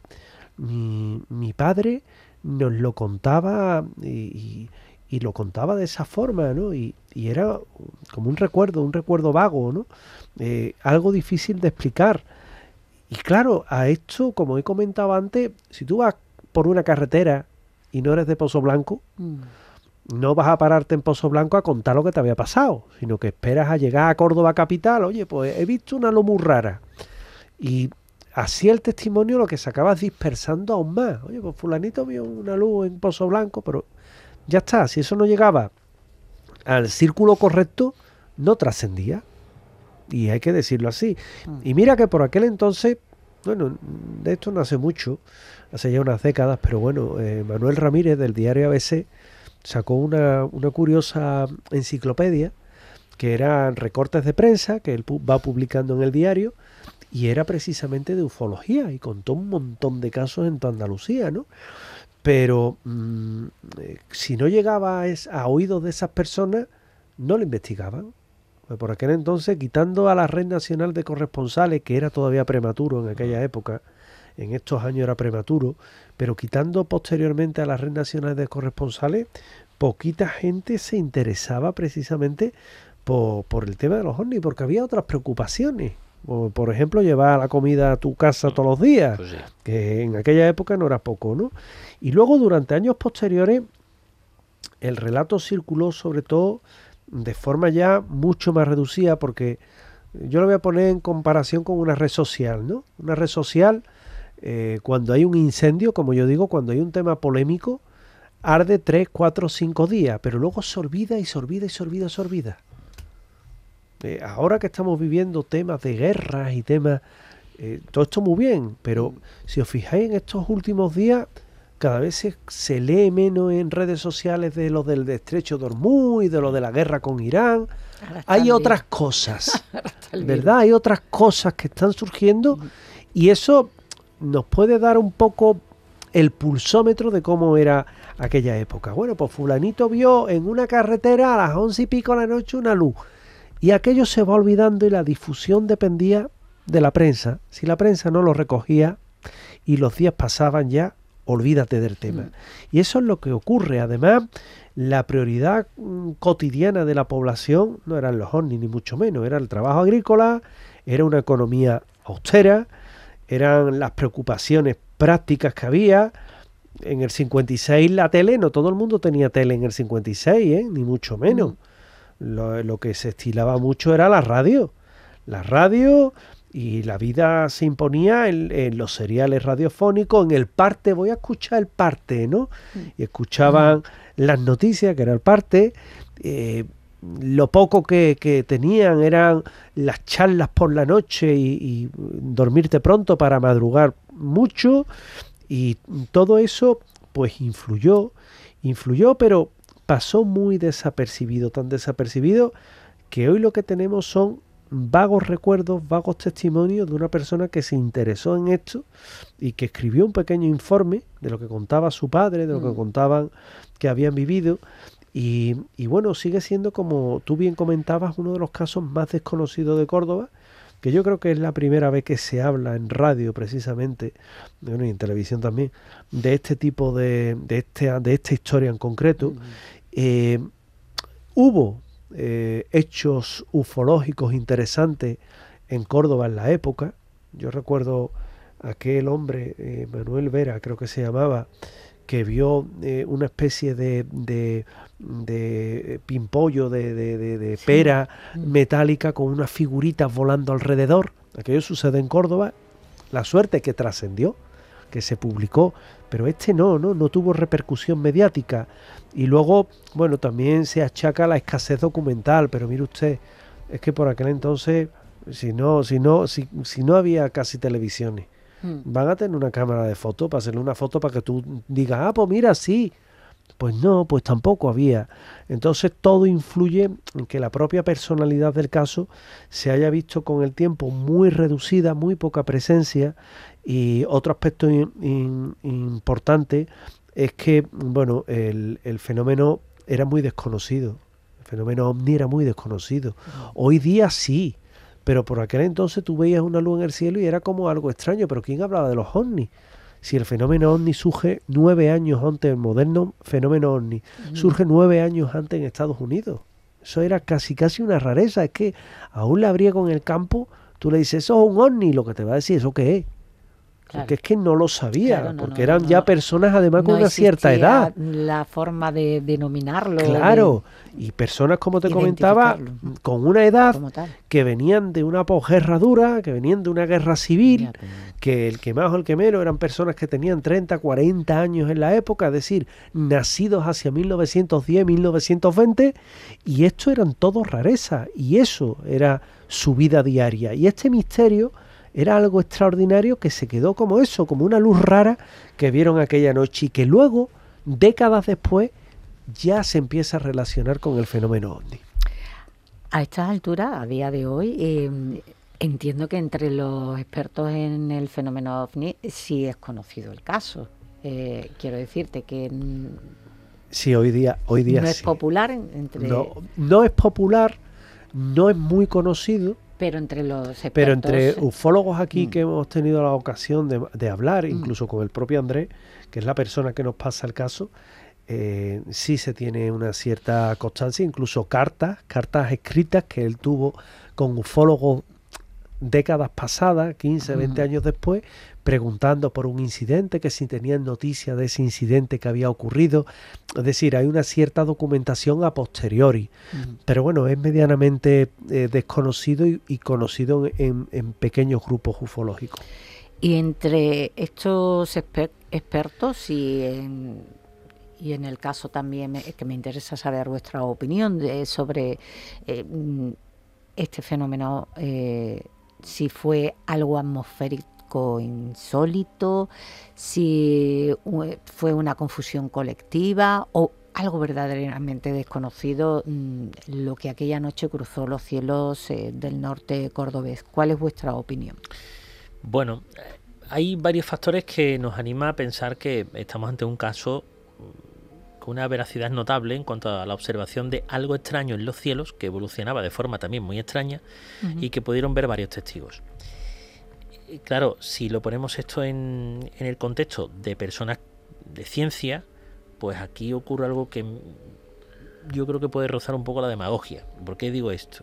mi padre nos lo contaba y lo contaba de esa forma, ¿no? Y era como un recuerdo vago, ¿no? Algo difícil de explicar. Y claro, a esto, como he comentado antes, si tú vas por una carretera y no eres de Pozo Blanco, no vas a pararte en Pozo Blanco a contar lo que te había pasado, sino que esperas a llegar a Córdoba capital. Oye, pues he visto una luz muy rara. Y así el testimonio lo que se acaba dispersando aún más. Oye, pues fulanito vio una luz en Pozo Blanco, pero ya está, si eso no llegaba al círculo correcto, no trascendía. Y hay que decirlo así. Y mira que por aquel entonces, bueno, de esto no hace mucho, hace ya unas décadas, pero bueno, Manuel Ramírez del diario ABC sacó una curiosa enciclopedia que eran recortes de prensa que él va publicando en el diario, y era precisamente de ufología, y contó un montón de casos en toda Andalucía, ¿no? Pero si no llegaba a oídos de esas personas, no lo investigaban. Por aquel entonces, quitando a la Red Nacional de Corresponsales, que era todavía prematuro en aquella época, en estos años era prematuro, pero quitando posteriormente a la Red Nacional de Corresponsales, poquita gente se interesaba precisamente por el tema de los ovnis, porque había otras preocupaciones. Por ejemplo, llevar la comida a tu casa todos los días, Pues sí. que en aquella época no era poco, ¿no? Y luego, durante años posteriores, el relato circuló sobre todo de forma ya mucho más reducida, porque yo lo voy a poner en comparación con una red social, ¿no? Una red social, cuando hay un incendio, como yo digo, cuando hay un tema polémico, arde 3, 4, 5 días, pero luego se olvida y se olvida y se olvida y se olvida. Ahora que estamos viviendo temas de guerras y temas, todo esto muy bien, pero si os fijáis en estos últimos días, cada vez se lee menos en redes sociales de lo del Estrecho de Hormuz y de lo de la guerra con Irán. Hay otras cosas, ¿verdad? Hay otras cosas que están surgiendo, y eso nos puede dar un poco el pulsómetro de cómo era aquella época. Bueno, pues fulanito vio en una carretera a las 11 y pico de la noche una luz, y aquello se va olvidando, y la difusión dependía de la prensa. Si la prensa no lo recogía y los días pasaban, ya olvídate del tema. Y eso es lo que ocurre. Además, la prioridad cotidiana de la población no eran los ovnis, ni mucho menos, era el trabajo agrícola, era una economía austera, eran las preocupaciones prácticas que había. En el 56 la tele, no todo el mundo tenía tele en el 56, ni mucho menos. Lo que se estilaba mucho era la radio. La radio y la vida se imponía en los seriales radiofónicos, en el parte, voy a escuchar el parte, ¿no? Y escuchaban las noticias, que era el parte. Lo poco que tenían eran las charlas por la noche y dormirte pronto para madrugar mucho. Y todo eso pues influyó, pero pasó muy desapercibido, tan desapercibido que hoy lo que tenemos son vagos recuerdos, vagos testimonios de una persona que se interesó en esto y que escribió un pequeño informe de lo que contaba su padre, de lo que contaban que habían vivido. Y bueno, sigue siendo, como tú bien comentabas, uno de los casos más desconocidos de Córdoba, que yo creo que es la primera vez que se habla en radio precisamente, bueno, y en televisión también, de este tipo de esta historia en concreto. Hubo hechos ufológicos interesantes en Córdoba en la época. Yo recuerdo aquel hombre, Manuel Vera creo que se llamaba, que vio una especie de pimpollo, de pera metálica con unas figuritas volando alrededor. Aquello sucede en Córdoba. La suerte que trascendió, que se publicó, pero no tuvo repercusión mediática. Y luego, bueno, también se achaca la escasez documental, pero mire usted, es que por aquel entonces, si no había casi televisiones, van a tener una cámara de fotos para hacerle una foto para que tú digas, pues mira, sí. Pues no, pues tampoco había. Entonces todo influye en que la propia personalidad del caso se haya visto con el tiempo muy reducida, muy poca presencia. Y otro aspecto importante es que, bueno, el fenómeno era muy desconocido. El fenómeno ovni era muy desconocido. Hoy día sí, pero por aquel entonces tú veías una luz en el cielo y era como algo extraño. Pero ¿quién hablaba de los ovnis? Si el fenómeno ovni surge 9 años antes, el moderno fenómeno ovni surge 9 años antes en Estados Unidos. Eso era casi una rareza. Es que a un labriego en el campo, tú le dices, eso es un ovni, lo que te va a decir, ¿eso qué es? Claro. Porque es que no lo sabía, claro, porque eran ya personas además con una cierta edad. La forma de denominarlo. Claro, y personas, como te comentaba, con una edad que venían de una posguerra dura, que venían de una guerra civil, que el que más o el que menos eran personas que tenían 30, 40 años en la época, es decir, nacidos hacia 1910, 1920, y esto eran todos rarezas, y eso era su vida diaria. Y este misterio era algo extraordinario que se quedó como eso, como una luz rara que vieron aquella noche y que luego, décadas después, ya se empieza a relacionar con el fenómeno ovni. A estas alturas, a día de hoy, entiendo que entre los expertos en el fenómeno ovni sí es conocido el caso. Quiero decirte que sí, hoy día no sí. Es popular entre... No es popular, no es muy conocido. Pero entre los expertos... Pero entre ufólogos aquí que hemos tenido la ocasión de hablar, incluso con el propio Andrés, que es la persona que nos pasa el caso, sí se tiene una cierta constancia, incluso cartas escritas que él tuvo con ufólogos décadas pasadas, 15, 20 años después, preguntando por un incidente, que si tenían noticia de ese incidente que había ocurrido. Es decir, hay una cierta documentación a posteriori, pero bueno, es medianamente desconocido y conocido en pequeños grupos ufológicos. Y entre estos expertos y en el caso también que me interesa saber vuestra opinión sobre este fenómeno, si fue algo atmosférico insólito, si fue una confusión colectiva o algo verdaderamente desconocido, lo que aquella noche cruzó los cielos del norte cordobés. ¿Cuál es vuestra opinión? Bueno, hay varios factores que nos anima a pensar que estamos ante un caso con una veracidad notable en cuanto a la observación de algo extraño en los cielos, que evolucionaba de forma también muy extraña y que pudieron ver varios testigos. Y claro, si lo ponemos esto en el contexto de personas de ciencia, pues aquí ocurre algo que yo creo que puede rozar un poco la demagogia. ¿Por qué digo esto?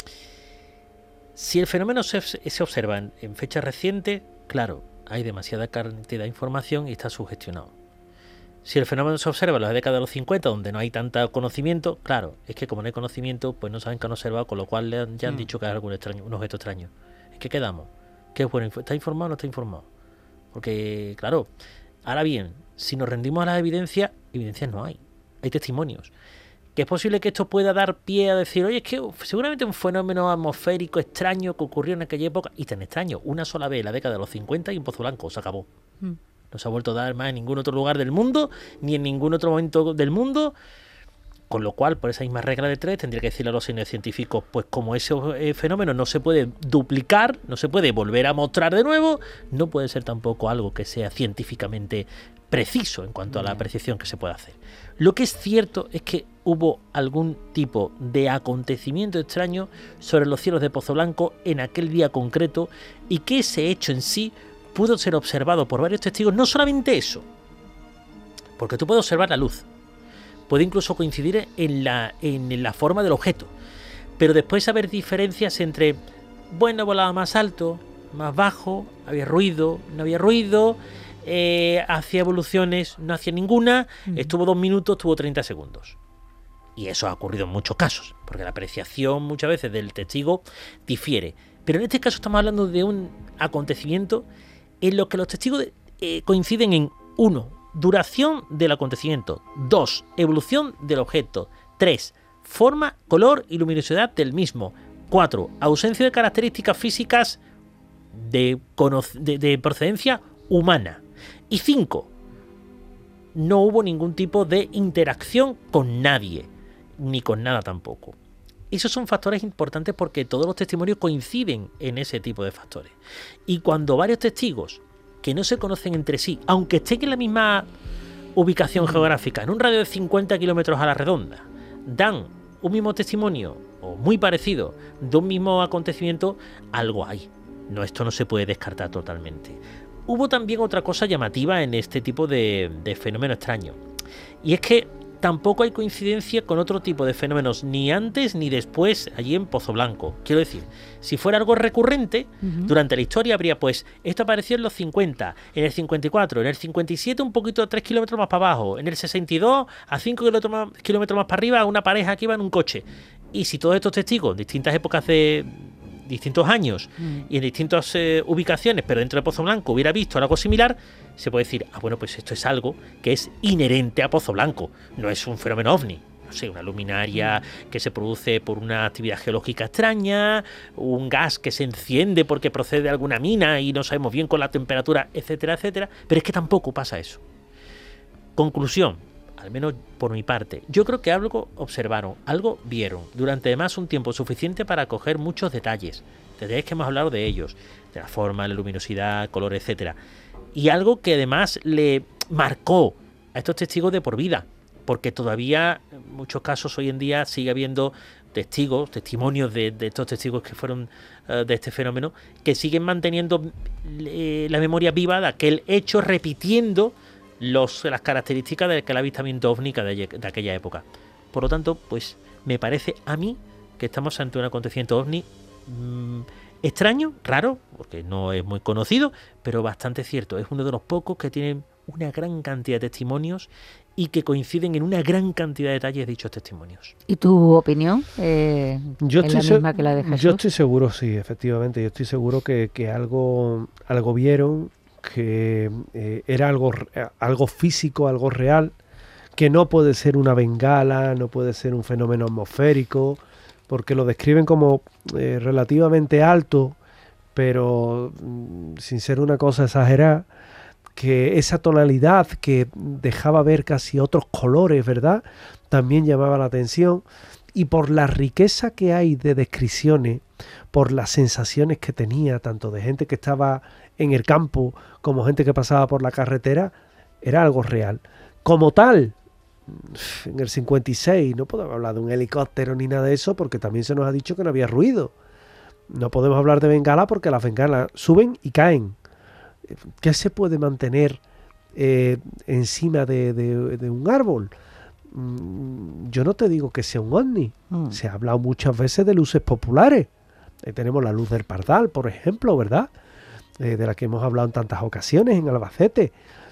Si el fenómeno se observa en fecha reciente, claro, hay demasiada cantidad de información y está sugestionado. Si el fenómeno se observa en la década de los 50, donde no hay tanto conocimiento, claro, es que como no hay conocimiento, pues no saben que han observado, con lo cual ya han dicho que es algún extraño, un objeto extraño. Es que quedamos. ¿Qué es bueno? ¿Está informado o no está informado? Porque, claro, ahora bien, si nos rendimos a las evidencias no hay. Hay testimonios. Que es posible que esto pueda dar pie a decir, oye, es que seguramente un fenómeno atmosférico extraño que ocurrió en aquella época, y tan extraño, una sola vez en la década de los 50 y en Pozo Blanco, se acabó. No se ha vuelto a dar más en ningún otro lugar del mundo, ni en ningún otro momento del mundo, con lo cual, por esa misma regla de 3, tendría que decirle a los científicos, pues como ese fenómeno no se puede duplicar, no se puede volver a mostrar de nuevo, no puede ser tampoco algo que sea científicamente preciso en cuanto a la apreciación que se puede hacer. Lo que es cierto es que hubo algún tipo de acontecimiento extraño sobre los cielos de Pozo Blanco en aquel día concreto, y que ese hecho en sí pudo ser observado por varios testigos. No solamente eso, porque tú puedes observar la luz, puede incluso coincidir en la forma del objeto, pero después haber diferencias entre, bueno, volaba más alto, más bajo, había ruido, no había ruido, hacía evoluciones, no hacía ninguna, estuvo 2 minutos, estuvo 30 segundos. Y eso ha ocurrido en muchos casos, porque la apreciación muchas veces del testigo difiere. Pero en este caso estamos hablando de un acontecimiento en lo que los testigos coinciden en 1, duración del acontecimiento, 2, evolución del objeto, 3, forma, color y luminosidad del mismo, 4, ausencia de características físicas de procedencia humana, y 5, no hubo ningún tipo de interacción con nadie, ni con nada tampoco. Esos son factores importantes porque todos los testimonios coinciden en ese tipo de factores. Y cuando varios testigos que no se conocen entre sí, aunque estén en la misma ubicación geográfica, en un radio de 50 kilómetros a la redonda, dan un mismo testimonio o muy parecido de un mismo acontecimiento, algo hay. No, esto no se puede descartar totalmente. Hubo también otra cosa llamativa en este tipo de fenómeno extraño, y es que tampoco hay coincidencia con otro tipo de fenómenos ni antes ni después allí en Pozo Blanco. Quiero decir, si fuera algo recurrente, durante la historia habría, pues, esto apareció en los 50, en el 54, en el 57 un poquito a 3 kilómetros más para abajo, en el 62 a 5 kilómetros más para arriba una pareja que iba en un coche. Y si todos estos testigos, en distintas épocas de distintos años y en distintas ubicaciones, pero dentro de Pozo Blanco hubiera visto algo similar, se puede decir, bueno, pues esto es algo que es inherente a Pozo Blanco, no es un fenómeno ovni, no sé, una luminaria que se produce por una actividad geológica extraña, un gas que se enciende porque procede de alguna mina y no sabemos bien con la temperatura, etcétera, etcétera, pero es que tampoco pasa eso. Conclusión, al menos por mi parte, yo creo que algo observaron, algo vieron, durante además un tiempo suficiente para coger muchos detalles que hemos hablado de ellos, de la forma, la luminosidad, color, etcétera, y algo que además le marcó a estos testigos de por vida, porque todavía en muchos casos hoy en día sigue habiendo testimonios de estos testigos que fueron de este fenómeno, que siguen manteniendo la memoria viva de aquel hecho, repitiendo las características del avistamiento ovni de aquella época. Por lo tanto, pues me parece a mí que estamos ante un acontecimiento ovni extraño, raro, porque no es muy conocido, pero bastante cierto. Es uno de los pocos que tienen una gran cantidad de testimonios y que coinciden en una gran cantidad de detalles de dichos testimonios. ¿Y tu opinión? Yo ¿Es la misma que la de Jesús? Yo estoy seguro, sí, efectivamente. Yo estoy seguro que algo vieron, que era algo físico, algo real, que no puede ser una bengala, no puede ser un fenómeno atmosférico, porque lo describen como relativamente alto, pero sin ser una cosa exagerada, que esa tonalidad que dejaba ver casi otros colores, ¿verdad?, también llamaba la atención, y por la riqueza que hay de descripciones, por las sensaciones que tenía, tanto de gente que estaba en el campo como gente que pasaba por la carretera, era algo real. Como tal, en el 56 no podemos hablar de un helicóptero ni nada de eso, porque también se nos ha dicho que no había ruido. No podemos hablar de bengala porque las bengalas suben y caen. ¿Qué se puede mantener encima de un árbol? yo no te digo que sea un ovni. Se ha hablado muchas veces de luces populares. Tenemos la luz del Pardal, por ejemplo, ¿verdad? De la que hemos hablado en tantas ocasiones en Albacete.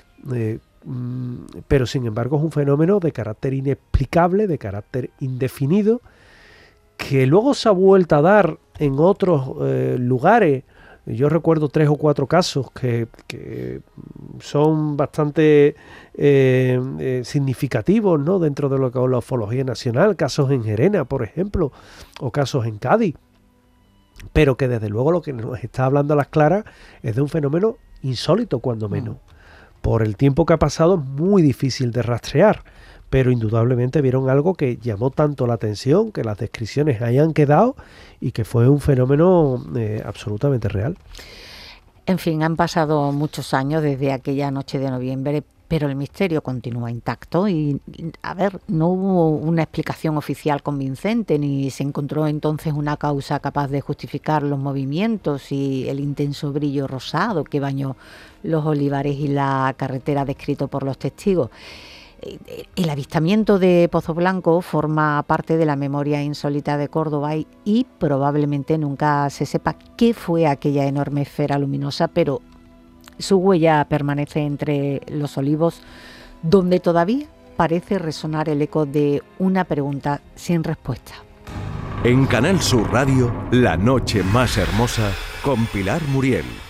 Pero sin embargo es un fenómeno de carácter inexplicable, de carácter indefinido, que luego se ha vuelto a dar en otros lugares. Yo recuerdo 3 o 4 casos que son bastante significativos, ¿no?, dentro de lo que es la ufología nacional, casos en Gerena, por ejemplo, o casos en Cádiz, pero que desde luego lo que nos está hablando a las claras es de un fenómeno insólito, cuando menos. Por el tiempo que ha pasado es muy difícil de rastrear, pero indudablemente vieron algo que llamó tanto la atención, que las descripciones hayan quedado y que fue un fenómeno absolutamente real. En fin, han pasado muchos años desde aquella noche de noviembre, pero el misterio continúa intacto y, a ver, no hubo una explicación oficial convincente, ni se encontró entonces una causa capaz de justificar los movimientos y el intenso brillo rosado que bañó los olivares y la carretera descrito por los testigos. El avistamiento de Pozo Blanco forma parte de la memoria insólita de Córdoba y probablemente nunca se sepa qué fue aquella enorme esfera luminosa, pero su huella permanece entre los olivos, donde todavía parece resonar el eco de una pregunta sin respuesta. En Canal Sur Radio, La Noche Más Hermosa, con Pilar Muriel.